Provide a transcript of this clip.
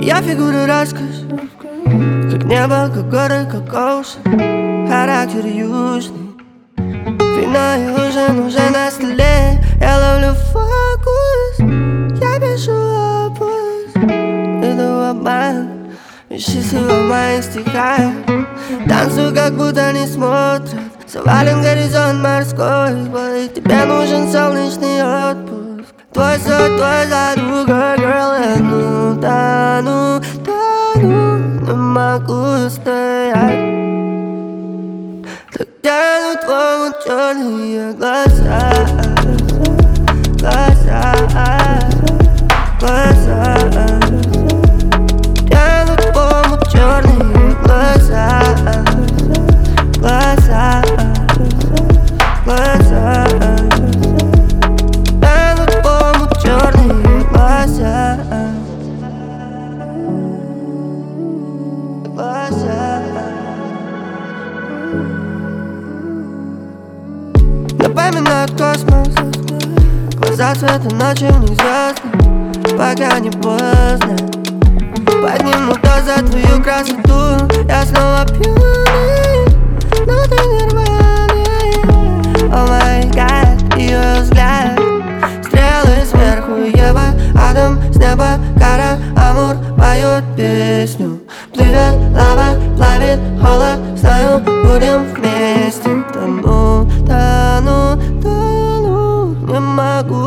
Я фигуры рассказ, как небо, как горы, как ocean. Характер южный, вино и ужин уже на столе. Я ловлю фокус, я пишу опус. Иду в обман, счастлива в моих стихах. Танцую, как будто не смотрят. Завален горизонт морской, бой. Тебе нужен солнечный отпуск. Твой сон, твой задруга, girl. Я тону, не могу стоять. Так тянут твои черные глаза, глаза, глаза. Тянут твои черные глаза, глаза, глаза. Тянут твои черные глаза, глаза. Напоминают космос, глаза цвета ночи в них звезды. Пока не поздно, подниму тост за твою красоту. Я снова пьяный, но ты нервный. О май гад, ее взгляд. Стрелы сверху, Ева, Адам с неба, кара, Амур поет песню. Плывет лава, плавит холод, знаю, будем вместе. Тону, тону, тону, не могу